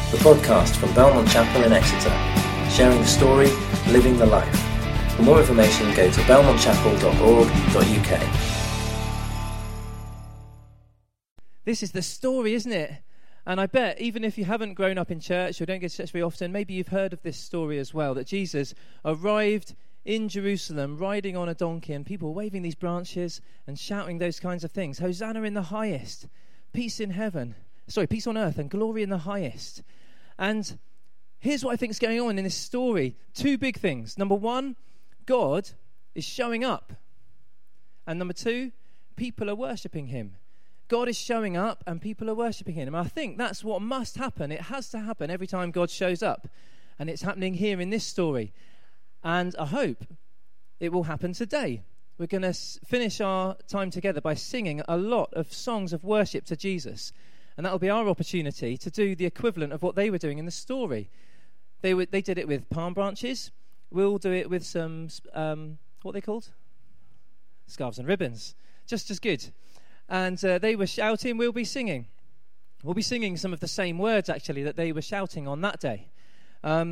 the podcast from Belmont Chapel in Exeter, sharing the story, living the life. For more information, go to belmontchapel.org.uk. This is the story, isn't it? And I bet even if you haven't grown up in church or don't go to church very often, maybe you've heard of this story as well, that Jesus arrived in Jerusalem riding on a donkey and people waving these branches and shouting those kinds of things. Hosanna in the highest, peace on earth and glory in the highest. And here's what I think is going on in this story. Two big things. Number one, God is showing up. And number two, people are worshipping him. God is showing up and people are worshipping him. And I think that's what must happen. It has to happen every time God shows up. And it's happening here in this story. And I hope it will happen today. We're going to finish our time together by singing a lot of songs of worship to Jesus. And that will be our opportunity to do the equivalent of what they were doing in the story. They did it with palm branches. We'll do it with some, what are they called? Scarves and ribbons. Just as good. And they were shouting, we'll be singing. We'll be singing some of the same words, actually, that they were shouting on that day. But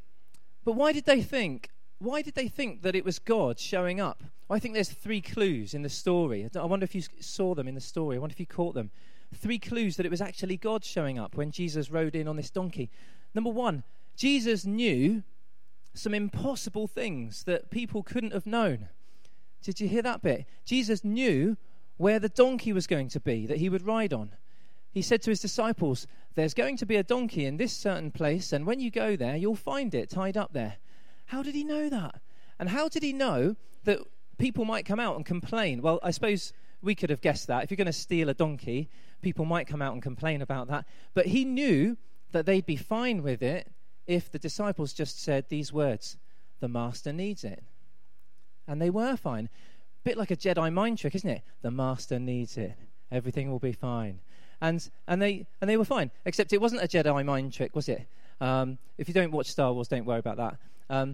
why did they think that it was God showing up? Well, I think there's three clues in the story. I wonder if you saw them in the story. I wonder if you caught them. Three clues that it was actually God showing up when Jesus rode in on this donkey. Number one, Jesus knew some impossible things that people couldn't have known. Did you hear that bit? Jesus knew where the donkey was going to be that he would ride on. He said to his disciples, there's going to be a donkey in this certain place, and when you go there, you'll find it tied up there. How did he know that? And how did he know that people might come out and complain? Well, I suppose we could have guessed that. If you're going to steal a donkey, people might come out and complain about that. But he knew that they'd be fine with it if the disciples just said these words, the master needs it. And they were fine. Bit like a Jedi mind trick, isn't it? The master needs it. Everything will be fine. And they were fine. Except it wasn't a Jedi mind trick, was it? If you don't watch Star Wars, don't worry about that.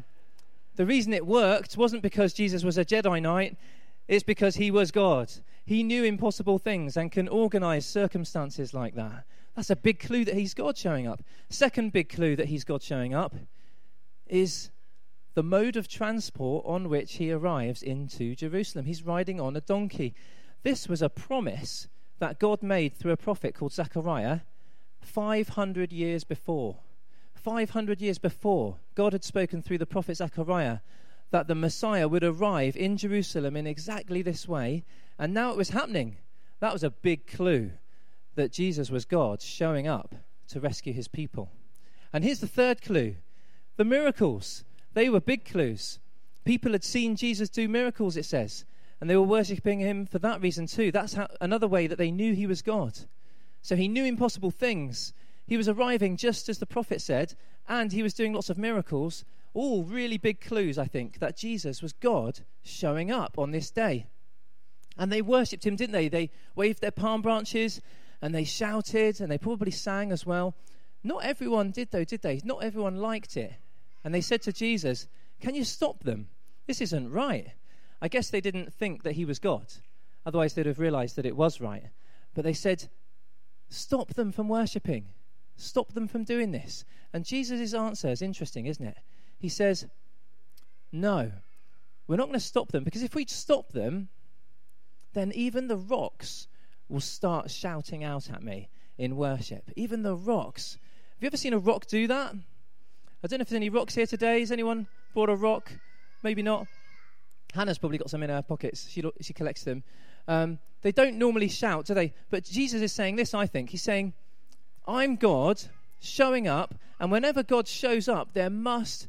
The reason it worked wasn't because Jesus was a Jedi Knight. It's because he was God. He knew impossible things and can organize circumstances like that. That's a big clue that he's God showing up. Second big clue that he's God showing up is the mode of transport on which he arrives into Jerusalem. He's riding on a donkey. This was a promise that God made through a prophet called Zechariah 500 years before. 500 years before, God had spoken through the prophet Zechariah that the Messiah would arrive in Jerusalem in exactly this way, and now it was happening. That was a big clue that Jesus was God showing up to rescue his people. And here's the third clue. The miracles. They were big clues. People had seen Jesus do miracles, it says, and they were worshipping him for that reason too. That's another way that they knew he was God. So he knew impossible things. He was arriving just as the prophet said, and he was doing lots of miracles. All really big clues, I think, that Jesus was God showing up on this day. And they worshipped him, didn't they? They waved their palm branches, and they shouted, and they probably sang as well. Not everyone did, though, did they? Not everyone liked it. And they said to Jesus, can you stop them? This isn't right. I guess they didn't think that he was God. Otherwise, they'd have realized that it was right. But they said, stop them from worshipping. Stop them from doing this. And Jesus' answer is interesting, isn't it? He says, no, we're not going to stop them, because if we stop them, then even the rocks will start shouting out at me in worship. Even the rocks. Have you ever seen a rock do that? I don't know if there's any rocks here today. Has anyone brought a rock? Maybe not. Hannah's probably got some in her pockets. She collects them. They don't normally shout, do they? But Jesus is saying this, I think. He's saying, I'm God showing up, and whenever God shows up, there must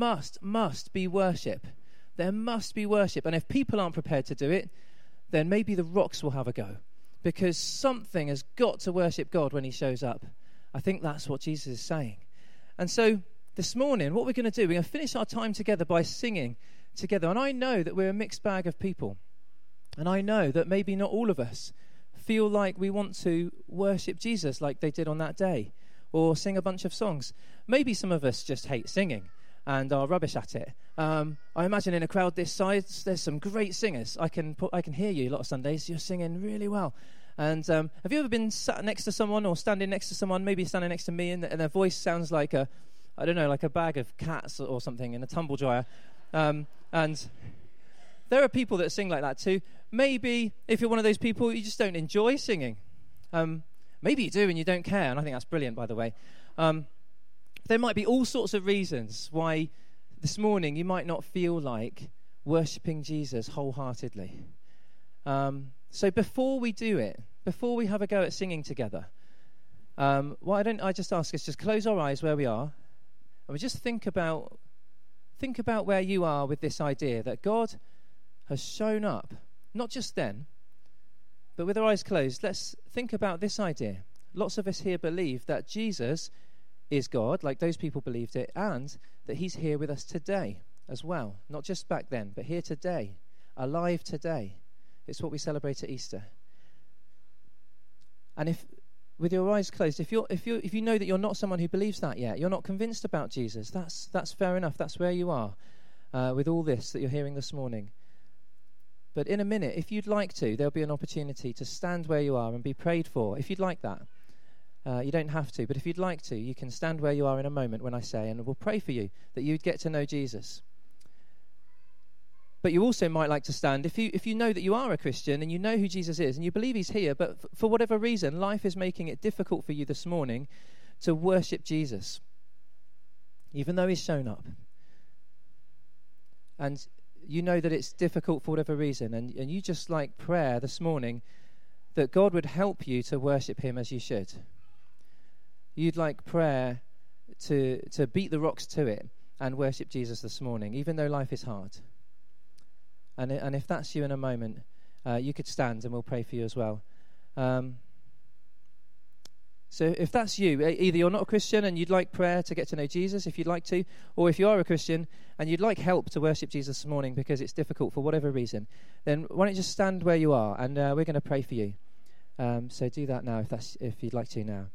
be worship. There must be worship. And if people aren't prepared to do it, then maybe the rocks will have a go, because something has got to worship God when he shows up. I think that's what Jesus is saying. And so this morning, what we're going to do, we're going to finish our time together by singing together. And I know that we're a mixed bag of people. And I know that maybe not all of us feel like we want to worship Jesus like they did on that day, or sing a bunch of songs. Maybe some of us just hate singing and are rubbish at it. I imagine in a crowd this size, there's some great singers. I can hear you a lot of Sundays. You're singing really well. And have you ever been sat next to someone or standing next to someone, maybe standing next to me, and their voice sounds like like a bag of cats or something in a tumble dryer? And there are people that sing like that too. Maybe if you're one of those people, you just don't enjoy singing. Maybe you do and you don't care, and I think that's brilliant, by the way. There might be all sorts of reasons why this morning you might not feel like worshipping Jesus wholeheartedly. So before we do it, before we have a go at singing together, why don't I just ask us, just close our eyes where we are, and we just think about where you are with this idea that God has shown up, not just then, but with our eyes closed, let's think about this idea. Lots of us here believe that Jesus is God, like those people believed it, and that he's here with us today as well. Not just back then, but here today, alive today. It's what we celebrate at Easter. And if, with your eyes closed, if you know that you're not someone who believes that yet, you're not convinced about Jesus, that's fair enough. That's where you are with all this that you're hearing this morning. But in a minute, if you'd like to, there'll be an opportunity to stand where you are and be prayed for. If you'd like that, you don't have to. But if you'd like to, you can stand where you are in a moment when I say, and we'll pray for you that you'd get to know Jesus. But you also might like to stand if you know that you are a Christian and you know who Jesus is and you believe he's here, but for whatever reason, life is making it difficult for you this morning to worship Jesus, even though he's shown up. And you know that it's difficult for whatever reason, and you just like prayer this morning that God would help you to worship him as you should. You'd like prayer to beat the rocks to it and worship Jesus this morning, even though life is hard. And if that's you in a moment, you could stand and we'll pray for you as well. So if that's you, either you're not a Christian and you'd like prayer to get to know Jesus, if you'd like to, or if you are a Christian and you'd like help to worship Jesus this morning because it's difficult for whatever reason, then why don't you just stand where you are and we're going to pray for you. So do that now if you'd like to now.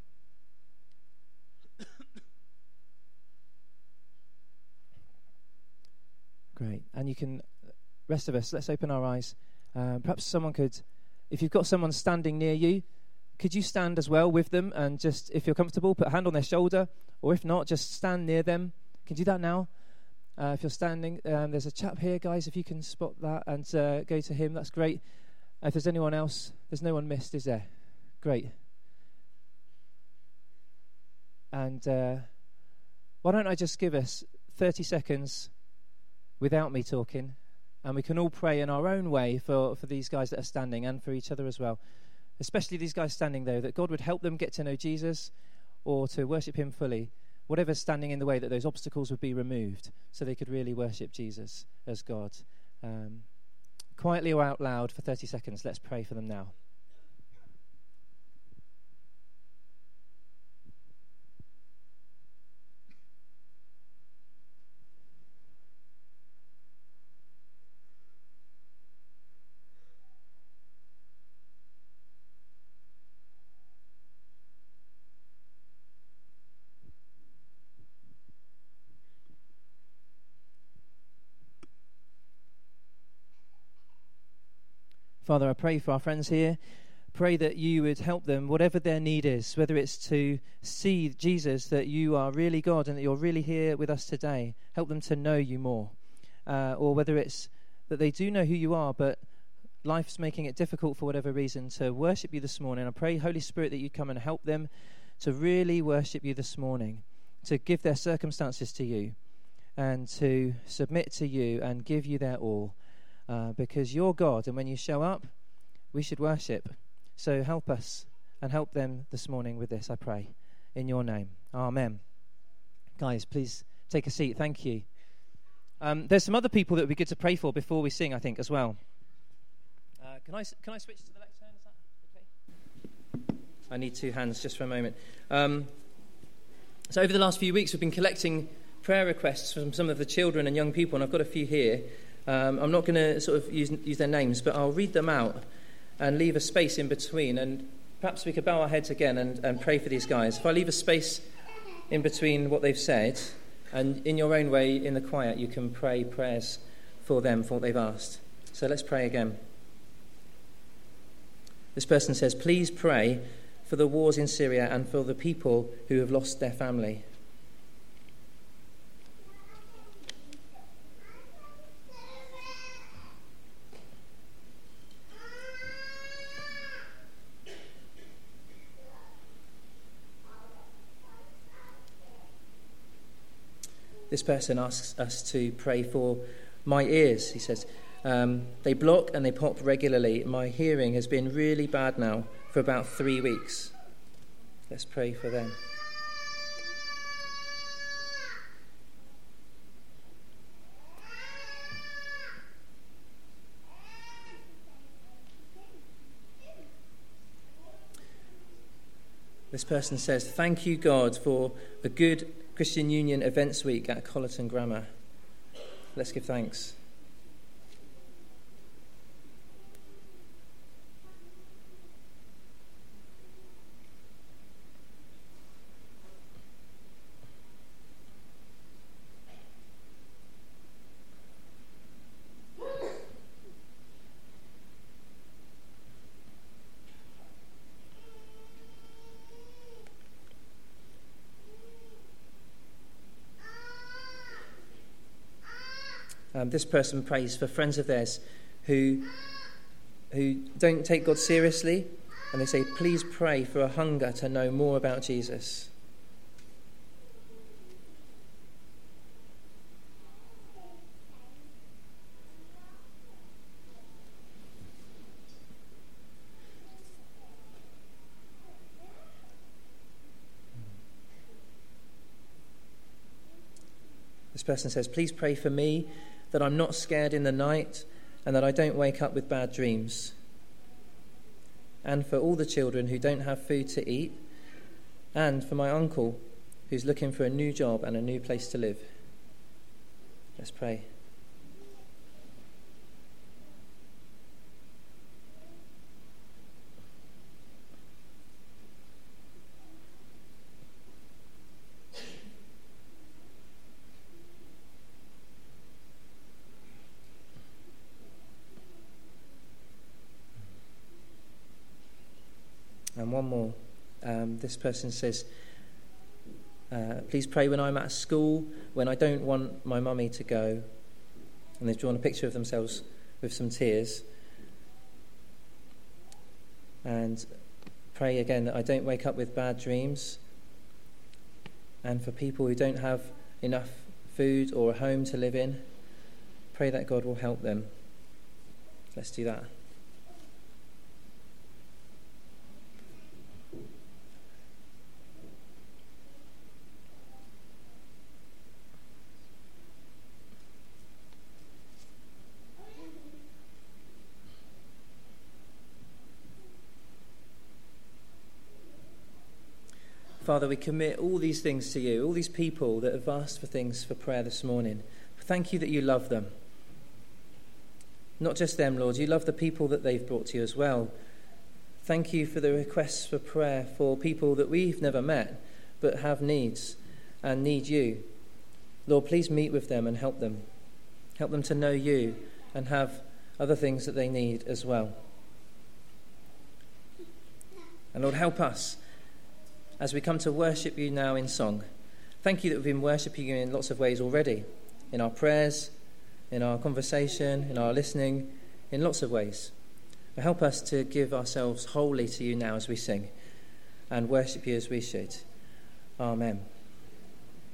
Great. And you can, rest of us, let's open our eyes. Perhaps someone could, if you've got someone standing near you, could you stand as well with them and just, if you're comfortable, put a hand on their shoulder, or if not, just stand near them. Can you do that now? If you're standing, there's a chap here, guys, if you can spot that and go to him, that's great. If there's anyone else, there's no one missed, is there? Great. And why don't I just give us 30 seconds without me talking, and we can all pray in our own way for these guys that are standing and for each other as well. Especially these guys standing there, that God would help them get to know Jesus or to worship him fully. Whatever's standing in the way, that those obstacles would be removed so they could really worship Jesus as God. Quietly or out loud for 30 seconds, let's pray for them now. Father, I pray for our friends here. Pray that you would help them, whatever their need is, whether it's to see, Jesus, that you are really God and that you're really here with us today. Help them to know you more. Or whether it's that they do know who you are, but life's making it difficult for whatever reason to worship you this morning. I pray, Holy Spirit, that you'd come and help them to really worship you this morning, to give their circumstances to you and to submit to you and give you their all. Because you're God, and when you show up, we should worship. So help us and help them this morning with this, I pray, in your name. Amen. Guys, please take a seat. Thank you. There's some other people that would be good to pray for before we sing, I think, as well. Can I switch to the lectern? Is that okay? I need two hands just for a moment. So over the last few weeks, we've been collecting prayer requests from some of the children and young people, and I've got a few here. I'm not going to sort of use their names, but I'll read them out and leave a space in between. And perhaps we could bow our heads again and pray for these guys. If I leave a space in between what they've said, and in your own way, in the quiet, you can pray prayers for them, for what they've asked. So let's pray again. This person says, please pray for the wars in Syria and for the people who have lost their family. This person asks us to pray for my ears. He says, they block and they pop regularly. My hearing has been really bad now for about 3 weeks. Let's pray for them. This person says, thank you, God, for a good Christian Union Events Week at Colleton Grammar. Let's give thanks. This person prays for friends of theirs who don't take God seriously, and they say, please pray for a hunger to know more about Jesus. This person says, please pray for me that I'm not scared in the night and that I don't wake up with bad dreams. And for all the children who don't have food to eat, and for my uncle who's looking for a new job and a new place to live. Let's pray. And one more. This person says, please pray when I'm at school, when I don't want my mummy to go. And they've drawn a picture of themselves with some tears. And pray again that I don't wake up with bad dreams. And for people who don't have enough food or a home to live in, pray that God will help them. Let's do that. Father, we commit all these things to you, all these people that have asked for things for prayer this morning. Thank you that you love them. Not just them, Lord, you love the people that they've brought to you as well. Thank you for the requests for prayer for people that we've never met but have needs and need you. Lord, please meet with them and help them. Help them to know you and have other things that they need as well. And Lord, help us as we come to worship you now in song. Thank you that we've been worshipping you in lots of ways already, in our prayers, in our conversation, in our listening, in lots of ways. But help us to give ourselves wholly to you now as we sing and worship you as we should. Amen.